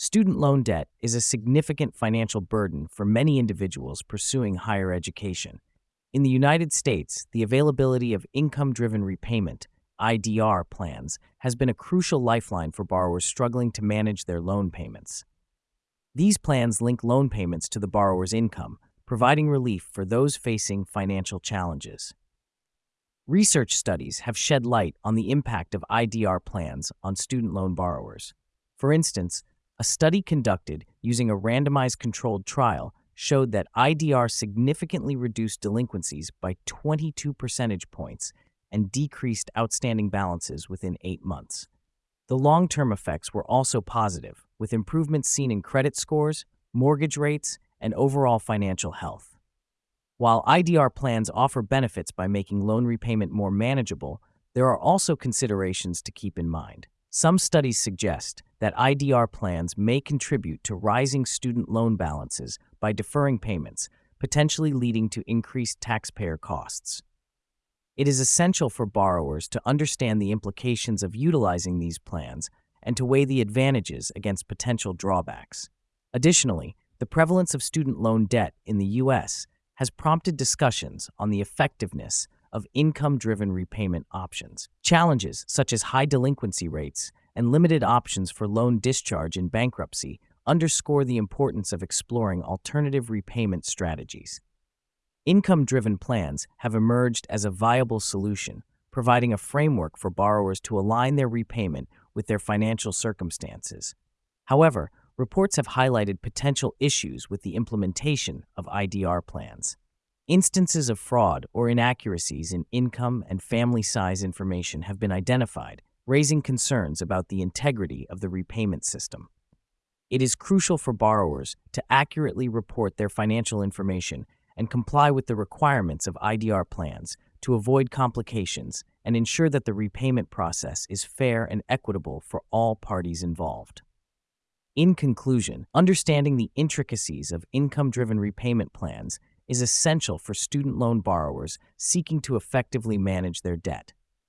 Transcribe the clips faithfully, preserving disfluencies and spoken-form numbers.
Student loan debt is a significant financial burden for many individuals pursuing higher education. In the United States, the availability of income-driven repayment I D R plans has been a crucial lifeline for borrowers struggling to manage their loan payments. These plans link loan payments to the borrower's income, providing relief for those facing financial challenges. Research studies have shed light on the impact of I D R plans on student loan borrowers. For instance, a study conducted using a randomized controlled trial showed that I D R significantly reduced delinquencies by twenty-two percentage points and decreased outstanding balances within eight months. The long-term effects were also positive, with improvements seen in credit scores, mortgage rates, and overall financial health. While I D R plans offer benefits by making loan repayment more manageable, there are also considerations to keep in mind. Some studies suggest that I D R plans may contribute to rising student loan balances by deferring payments, potentially leading to increased taxpayer costs. It is essential for borrowers to understand the implications of utilizing these plans and to weigh the advantages against potential drawbacks. Additionally, the prevalence of student loan debt in the U S has prompted discussions on the effectiveness of income-driven repayment options. Challenges such as high delinquency rates and limited options for loan discharge in bankruptcy underscore the importance of exploring alternative repayment strategies. Income-driven plans have emerged as a viable solution, providing a framework for borrowers to align their repayment with their financial circumstances. However, reports have highlighted potential issues with the implementation of I D R plans. Instances of fraud or inaccuracies in income and family size information have been identified, raising concerns about the integrity of the repayment system. It is crucial for borrowers to accurately report their financial information and comply with the requirements of I D R plans to avoid complications and ensure that the repayment process is fair and equitable for all parties involved. In conclusion, understanding the intricacies of income-driven repayment plans is essential for student loan borrowers seeking to effectively manage their debt.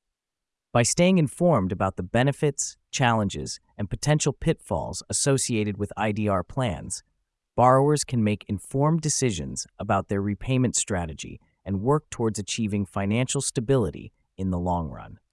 By staying informed about the benefits, challenges, and potential pitfalls associated with I D R plans, borrowers can make informed decisions about their repayment strategy and work towards achieving financial stability in the long run.